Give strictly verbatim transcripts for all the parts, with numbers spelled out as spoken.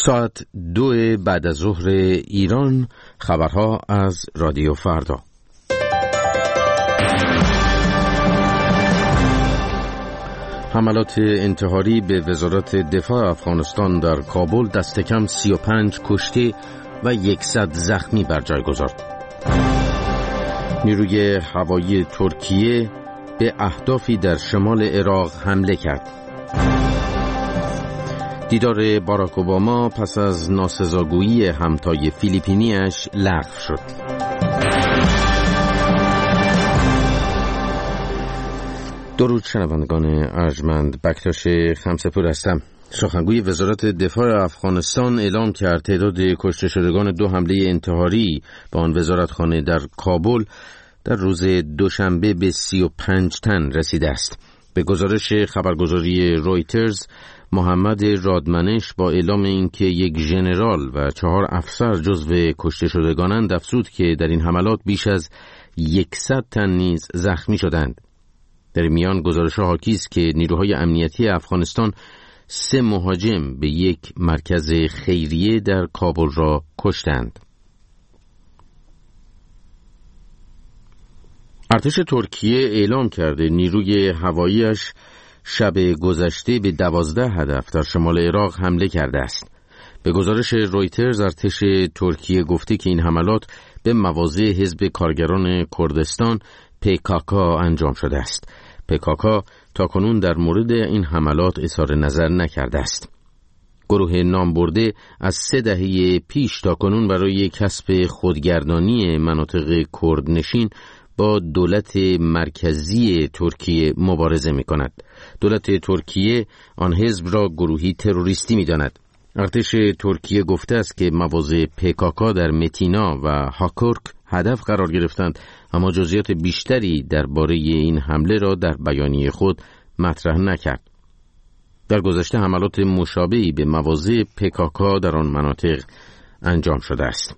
ساعت دو بعد از ظهر ایران، خبرها از رادیو فردا. حملات انتحاری به وزارت دفاع افغانستان در کابل دست کم سی و پنج کشته و صد زخمی بر جای گذارد. نیروی هوایی ترکیه به اهدافی در شمال عراق حمله کرد. دیدار باراک اوباما پس از ناسزاگویی همتای فیلیپینیش لغو شد. درود شنوندگان ارجمند، بکتاش خمسپور هستم. سخنگوی وزارت دفاع افغانستان اعلام کرد تعداد کشته شدگان دو حمله انتحاری به آن وزارتخانه در کابل در روز دوشنبه به سی و پنج تن رسیده است. به گزارش خبرگزاری رویترز، محمد رادمنش با اعلام اینکه یک ژنرال و چهار افسر جزو کشته شدگانند افزود که در این حملات بیش از صد تن نیز زخمی شدند. در میان گزارش حاکی است که نیروهای امنیتی افغانستان سه مهاجم به یک مرکز خیریه در کابل را کشتند. ارتش ترکیه اعلام کرده نیروی هواییش شب گذشته به دوازده هدف در شمال عراق حمله کرده است. به گزارش رویترز، ارتش ترکیه گفته که این حملات به مواضع حزب کارگران کردستان پیکاکا انجام شده است. پیکاکا تاکنون در مورد این حملات اظهار نظر نکرده است. گروه نامبرده از سه دهه پیش تاکنون برای کسب خودگردانی مناطق کردنشین با دولت مرکزی ترکیه مبارزه می کند. دولت ترکیه آن حزب را گروهی تروریستی می داند. ارتش ترکیه گفته است که مواضع پیکاکا در متینا و هاکورک هدف قرار گرفتند، اما جزئیات بیشتری درباره این حمله را در بیانیه خود مطرح نکرد. در گذشته حملات مشابهی به مواضع پیکاکا در آن مناطق انجام شده است.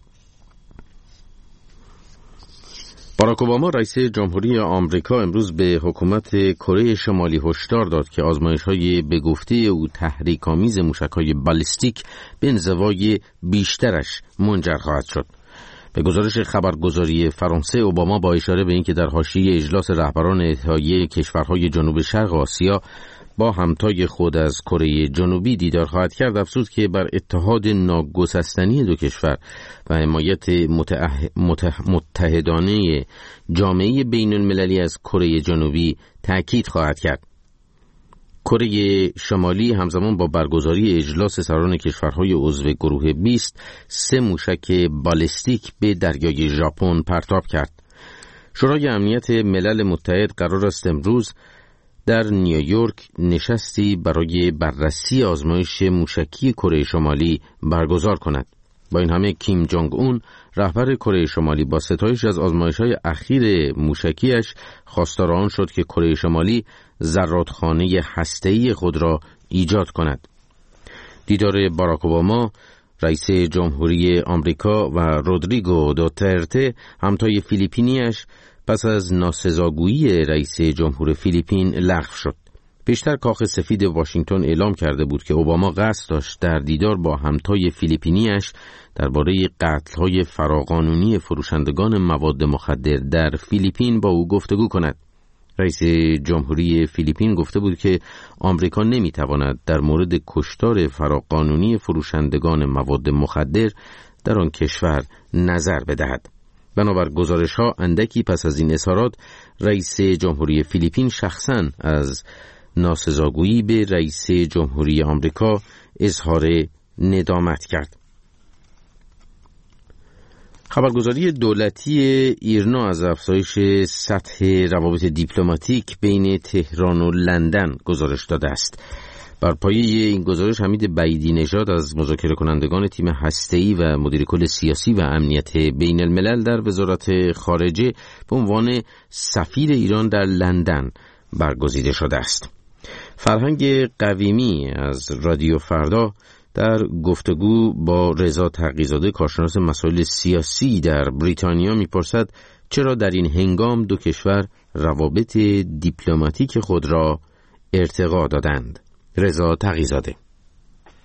باراک اوباما رئیس جمهوری آمریکا امروز به حکومت کره شمالی هشدار داد که آزمایش‌های به گفته او تحریک‌آمیز موشک‌های بالستیک به انزوای بیشترش منجر خواهد شد. به گزارش خبرگزاری فرانسه، اوباما با اشاره به اینکه در حاشیه اجلاس رهبران اتحادیه کشورهای جنوب شرق آسیا با همتای خود از کره جنوبی دیدار خواهد کرد، افزود که بر اتحاد ناگسستنی دو کشور و حمایت متعه... متح... متحدانه جامعه بین المللی از کره جنوبی تأکید خواهد کرد. کره شمالی همزمان با برگزاری اجلاس سران کشورهای عضو گروه بیست سه موشک بالستیک به دریای ژاپن پرتاب کرد. شورای امنیت ملل متحد قرار است امروز در نیویورک نشستی برای بررسی آزمایش موشکی کره شمالی برگزار کند. با این همه کیم جونگ اون، رهبر کره شمالی، با ستایش از آزمایش‌های اخیر موشکیش خواستار آن شد که کره شمالی زرادخانه هسته‌ای خود را ایجاد کند. دیدار باراک اوباما، رئیس جمهوری آمریکا، و رودریگو دوترته، همتای فیلیپینیش، پس از ناسزاگویی رئیس جمهور فیلیپین لغو شد. پیشتر کاخ سفید واشنگتن اعلام کرده بود که اوباما قصد داشت در دیدار با همتای فیلیپینیش درباره قتل‌های فراقانونی فروشندگان مواد مخدر در فیلیپین با او گفتگو کند. رئیس جمهوری فیلیپین گفته بود که آمریکا نمی‌تواند در مورد کشتار فراقانونی فروشندگان مواد مخدر در آن کشور نظر بدهد. بنابر گزارش‌ها، اندکی پس از این اظهارات، رئیس جمهوری فیلیپین شخصاً از ناسزاگویی به رئیس جمهوری آمریکا اظهار ندامت کرد. خبرگزاری دولتی ایرنا از افزایش سطح روابط دیپلماتیک بین تهران و لندن گزارش داده است. بر پایه این گزارش، حمید بعیدی نژاد از مذاکره کنندگان تیم هسته‌ای و مدیر کل سیاسی و امنیت بین الملل در وزارت خارجه به عنوان سفیر ایران در لندن برگزیده شده است. فرهنگ قویمی از رادیو فردا در گفتگو با رضا تقی‌زاده، کارشناس مسائل سیاسی در بریتانیا، می‌پرسد چرا در این هنگام دو کشور روابط دیپلماتیک خود را ارتقا دادند. رضا تقی‌زاده: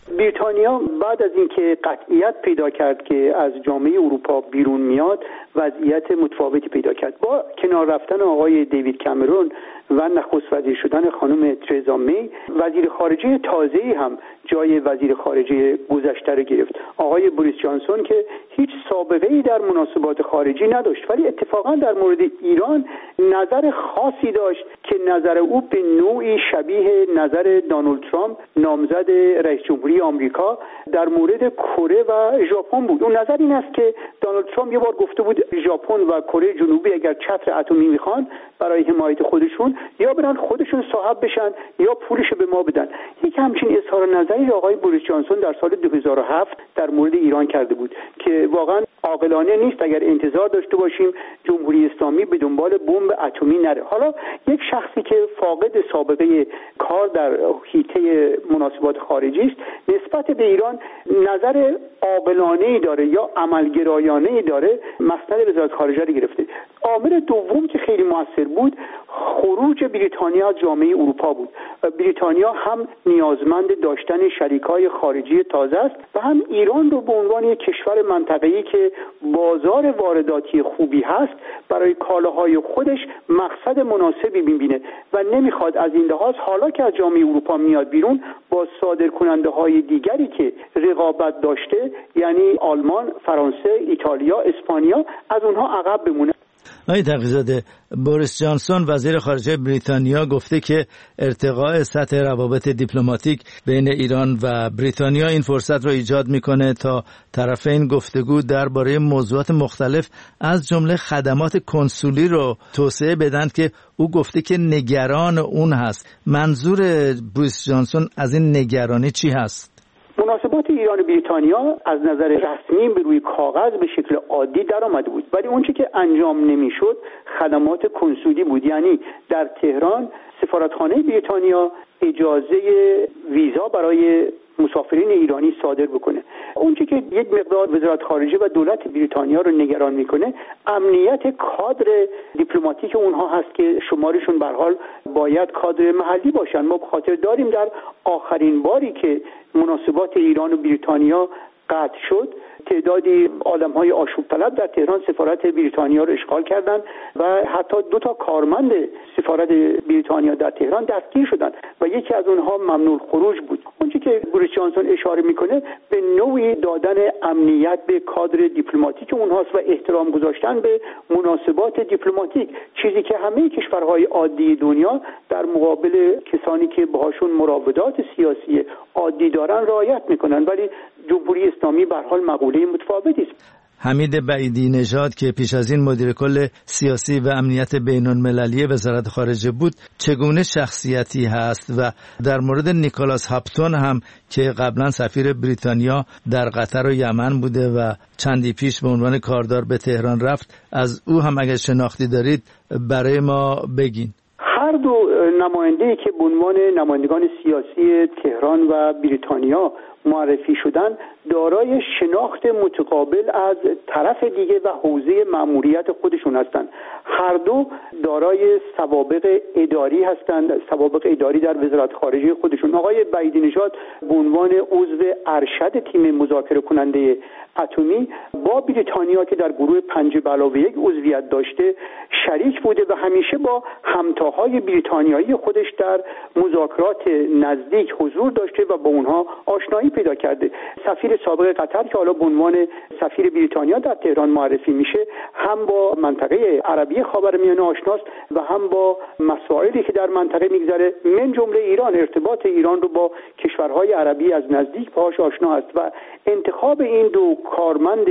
بریتانیا بعد از اینکه قطعیت پیدا کرد که از جامعه اروپا بیرون میاد، وضعیت متفاوتی پیدا کرد. با کنار رفتن آقای دیوید کامرون و نخست وزیر شدن خانم ترزا می، وزیر خارجه تازه‌ای هم جای وزیر خارجه گذشته رو گرفت، آقای بوریس جانسون، که هیچ سابقه‌ای در مناسبات خارجی نداشت، ولی اتفاقا در مورد ایران نظر خاصی داشت که نظر او به نوعی شبیه نظر دونالد ترامپ، نامزد رئیس جمهوری آمریکا، در مورد کره و ژاپن بود. اون نظر این است که دونالد ترامپ یه بار گفته بود ژاپن و کره جنوبی اگر چتر اتمی میخوان برای حمایت خودشون، یا برن خودشون صاحب بشن یا پولش به ما بدن. یک همچین اظهار نظری آقای بوریس جانسون در سال دو هزار و هفت در مورد ایران کرده بود که واقعا عاقلانه نیست اگر انتظار داشته باشیم جمهوری اسلامی به دنبال بمب اتمی نره. حالا یک شخصی که فاقد سابقه کار در حیطه مناسبات خارجی است، نسبت به ایران نظر عاقلانه‌ای داره یا عملگرایانه‌ای داره، مسند وزارت خارجه رو گرفته. عامل دوم که خیلی موثر بود، خروج بریتانیا از جامعه اروپا بود. بریتانیا هم نیازمند داشتن شریکای خارجی تازه است و هم ایران رو به عنوان یک کشور منطقه‌ای که بازار وارداتی خوبی هست برای کالاهای خودش مقصد مناسبی می‌بینه و نمیخواد از این لحاظ حالا که از جامعه اروپا میاد بیرون با صادرکننده‌های دیگری که رقابت داشته، یعنی آلمان، فرانسه، ایتالیا، اسپانیا، از اونها عقب بمونه. آقای تقی‌زاده، بوریس جانسون وزیر خارجه بریتانیا گفته که ارتقاء سطح روابط دیپلماتیک بین ایران و بریتانیا این فرصت را ایجاد میکنه تا طرفین گفتگو درباره موضوعات مختلف از جمله خدمات کنسولی رو توسعه بدن که او گفته که نگران اون هست. منظور بوریس جانسون از این نگرانی چی هست؟ مناسبات ایران و بریتانیا از نظر رسمی به روی کاغذ به شکل عادی در آمده بود، ولی اون چی که انجام نمیشد خدمات کنسولی بود. یعنی در تهران سفارتخانه بریتانیا اجازه ویزا برای مسافرین ایرانی صادر بکنه. اون چی که یک مقدار وزارت خارجه و دولت بریتانیا رو نگران میکنه، امنیت کادر دیپلماتیک اونها هست که شمارشون به هر حال باید کادر محلی باشن. ما به خاطر داریم در آخرین باری که مناسبات ایران و بریتانیا قطع شد، تعدادی آدم‌های آشوب طلب در تهران سفارت بریتانیا رو اشغال کردند و حتی دو تا کارمند سفارت بریتانیا در تهران دستگیر شدند و یکی از اونها ممنوع خروج بود. اونچه که بوریس جانسون اشاره میکنه به نوعی دادن امنیت به کادر دیپلماتیک اونهاست و احترام گذاشتن به مناسبات دیپلماتیک، چیزی که همه کشورهای عادی دنیا در مقابل کسانی که باهاشون مراودات سیاسی عادی دارن رعایت میکنن، ولی جمهوری اسلامی به هر حال مقوله متفاوتی است. حمید بعیدی نژاد که پیش از این مدیر کل سیاسی و امنیت بین‌المللی وزارت خارجه بود، چگونه شخصیتی هست؟ و در مورد نیکولاس هاپتون هم که قبلا سفیر بریتانیا در قطر و یمن بوده و چندی پیش به عنوان کاردار به تهران رفت، از او هم اگر شناختی دارید برای ما بگین. هر دو نماینده‌ای که به عنوان نمایندگان سیاسی تهران و بریتانیا معرفی شدن دارای شناخت متقابل از طرف دیگه و حوزه مأموریت خودشون هستند. هر دو دارای سوابق اداری هستند، سوابق اداری در وزارت خارجه خودشون. آقای بعیدی نژاد به عنوان عضو ارشد تیم مذاکره کننده اتمی با بریتانیا که در گروه پنج به علاوه یک عضویت داشته شریک بوده و همیشه با همتاهای بریتانیایی خودش در مذاکرات نزدیک حضور داشته و با اونها آشنایی پیدا کرده. سفیر سابق قطر که حالا به عنوان سفیر بریتانیا در تهران معرفی میشه، هم با منطقه عربی خاورمیانه آشناست و هم با مسائلی که در منطقه میگذره، من جمله ایران، ارتباط ایران رو با کشورهای عربی از نزدیک باهاش آشنا است و انتخاب این دو کارمند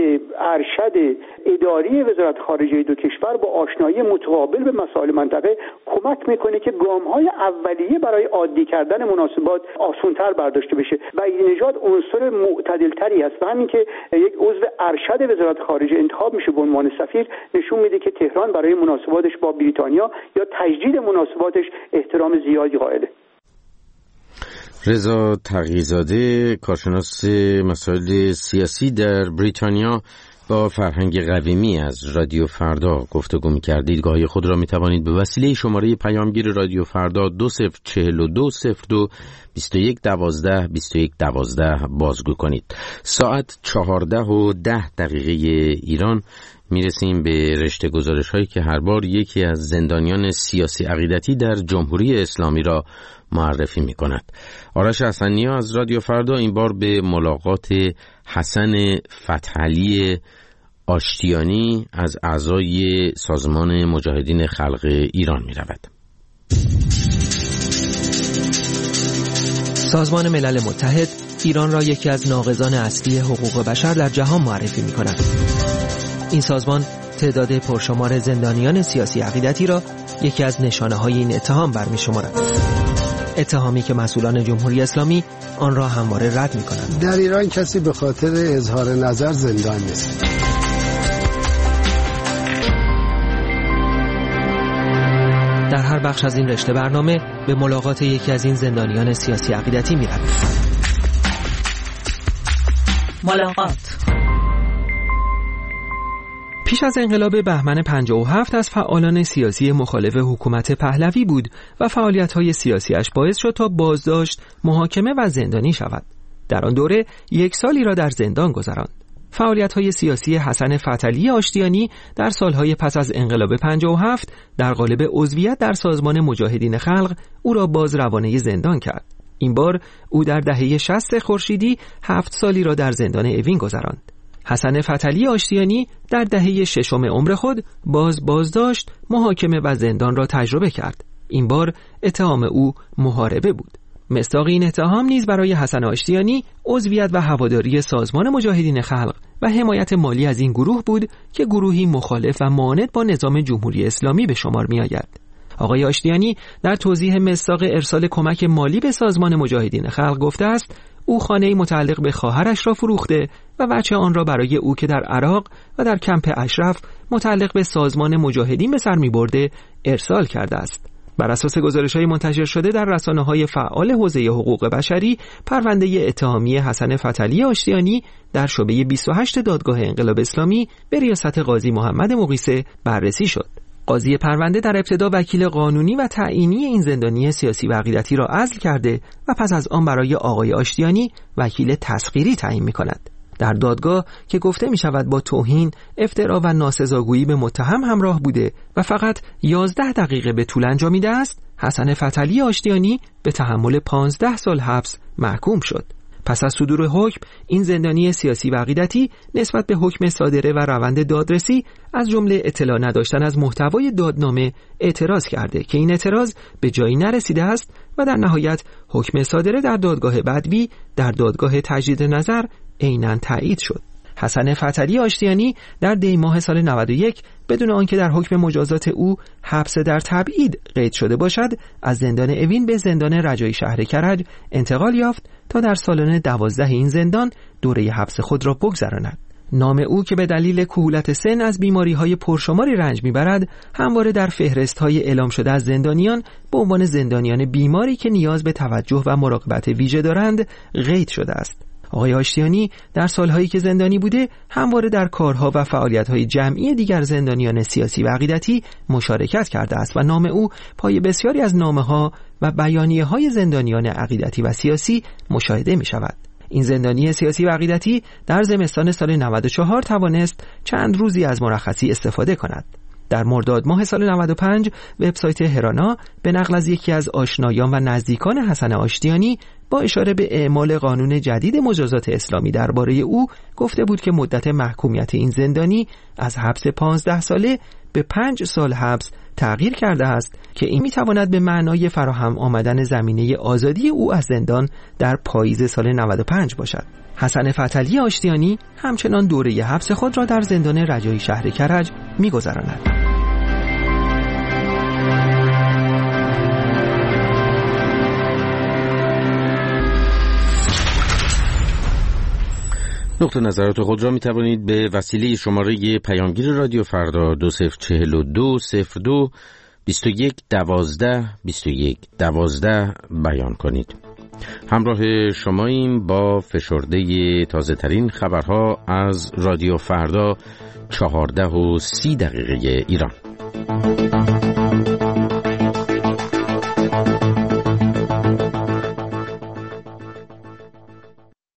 ارشد اداری وزارت خارجه دو کشور با آشنایی متقابل به مسائل منطقه کمک میکنه که گام‌های اولیه برای عادی کردن مناسبات آسان‌تر برداشته بشه. بعیدی نژاد عنصر معتدل‌تری است و همین که یک عضو ارشد وزارت خارجه انتخاب میشه به عنوان سفیر نشون میده که تهران برای مناسباتش با بریتانیا یا تجدید مناسباتش احترام زیادی قائله. رضا تقی‌زاده، کارشناس مسائل سیاسی در بریتانیا، با فرهنگ قویمی از رادیو فردا گفتگو می‌کردید. گاهی خود را می‌توانید به وسیله شماره پیامگیر رادیو فردا دو صفر چهل و دو صفر دو بیست و یک دوازده بیست و یک دوازده بازگو کنید. ساعت چهارده و ده دقیقه ایران میرسیم به رشته گزارش هایی که هر بار یکی از زندانیان سیاسی عقیدتی در جمهوری اسلامی را معرفی می کند. آرش حسنی‌ها از رادیو فردا این بار به ملاقات حسن فتحعلی آشتیانی از اعضای سازمان مجاهدین خلق ایران می رود. سازمان ملل متحد ایران را یکی از ناقضان اصلی حقوق بشر در جهان معرفی می کند. این سازمان تعداد پرشمار زندانیان سیاسی عقیدتی را یکی از نشانه‌های این اتهام برمی شمارد. اتهامی که مسئولان جمهوری اسلامی آن را همواره رد می کنند. در ایران کسی به خاطر اظهار نظر زندان نیست. در هر بخش از این رشته برنامه به ملاقات یکی از این زندانیان سیاسی عقیدتی می رویم. ملاقات. پیش از انقلاب بهمن پنجاه و هفت از فعالان سیاسی مخالف حکومت پهلوی بود و فعالیت‌های سیاسیش باعث شد تا بازداشت، محاکمه و زندانی شود. در آن دوره یک سالی را در زندان گذراند. فعالیت‌های سیاسی حسن فتحعلی آشتیانی در سالهای پس از انقلاب پنجاه و هفت در قالب عضویت در سازمان مجاهدین خلق او را باز روانه زندان کرد. این بار او در دهه شصت خورشیدی هفت سالی را در زندان اوین گذراند. حسن فتحعلی آشتیانی در دهه ششم عمر خود باز بازداشت، محاکمه و زندان را تجربه کرد. این بار اتهام او محاربه بود. مصداق این اتهام نیز برای حسن آشتیانی عضویت و هواداری سازمان مجاهدین خلق و حمایت مالی از این گروه بود که گروهی مخالف و معاند با نظام جمهوری اسلامی به شمار می آید. آقای آشتیانی در توضیح مصداق ارسال کمک مالی به سازمان مجاهدین خلق گفته است او خانه‌ای متعلق به خواهرش را فروخته و بچه آن را برای او که در عراق و در کمپ اشرف متعلق به سازمان مجاهدین به سر می‌برده ارسال کرده است. بر اساس گزارش‌های منتشر شده در رسانه‌های فعال حوزه حقوق بشری، پرونده اتهامی حسن فتحعلی آشتیانی در شعبه بیست و هشت دادگاه انقلاب اسلامی به ریاست قاضی محمد مقیسه بررسی شد. قاضی پرونده در ابتدا وکیل قانونی و تعیینی این زندانی سیاسی و عقیدتی را عزل کرده و پس از آن برای آقای آشتیانی وکیل تسخیری تعیین می‌کند. در دادگاه که گفته می‌شود با توهین، افترا و ناسزاگویی به متهم همراه بوده و فقط یازده دقیقه به طول انجامیده است، حسن فتحعلی آشتیانی به تحمل پانزده سال حبس محکوم شد. پس از صدور حکم، این زندانی سیاسی و عقیدتی نسبت به حکم صادره و روند دادرسی از جمله اطلاع نداشتن از محتوای دادنامه اعتراض کرده که این اعتراض به جایی نرسیده است و در نهایت حکم صادره در دادگاه بدوی در دادگاه تجدید نظر عیناً تایید شد. حسن فتحعلی آشتیانی در دی ماه سال نود و یک بدون آنکه در حکم مجازات او حبس در تبعید قید شده باشد، از زندان اوین به زندان رجایی شهر کرج انتقال یافت تا در سالن دوازده این زندان دوره حبس خود را بگذراند. نام او که به دلیل کهولت سن از بیماری‌های پرشماری رنج می‌برد، همواره در فهرست‌های اعلام شده از زندانیان به عنوان زندانیان بیماری که نیاز به توجه و مراقبت ویژه دارند قید شده است. آقای آشتیانی در سالهایی که زندانی بوده همواره در کارها و فعالیت‌های جمعی دیگر زندانیان سیاسی و عقیدتی مشارکت کرده است و نام او پای بسیاری از نامه‌ها و بیانیه‌های زندانیان عقیدتی و سیاسی مشاهده می‌شود. این زندانی سیاسی و عقیدتی در زمستان سال نود و چهار توانست چند روزی از مرخصی استفاده کند. در مرداد ماه سال نود و پنج وبسایت هرانا به نقل از یکی از آشنایان و نزدیکان حسن آشتیانی با اشاره به اعمال قانون جدید مجازات اسلامی درباره او گفته بود که مدت محکومیت این زندانی از حبس پانزده ساله به پنج سال حبس تغییر کرده است که این میتواند به معنای فراهم آمدن زمینه آزادی او از زندان در پاییز سال نود و پنج باشد. حسن فتحعلی آشتیانی همچنان دوره حبس خود را در زندان رجایی شهر کرج می‌گذراند. نقطه نظرات خود را می توانید به وسیله شماره پیامگیر رادیو فردا دو صفر چهل و دو صفر دو بیست و یک دوازده بیست و یک دوازده بیان کنید. همراه شماییم با فشرده تازه ترین خبرها از رادیو فردا چهارده و سی دقیقه ایران.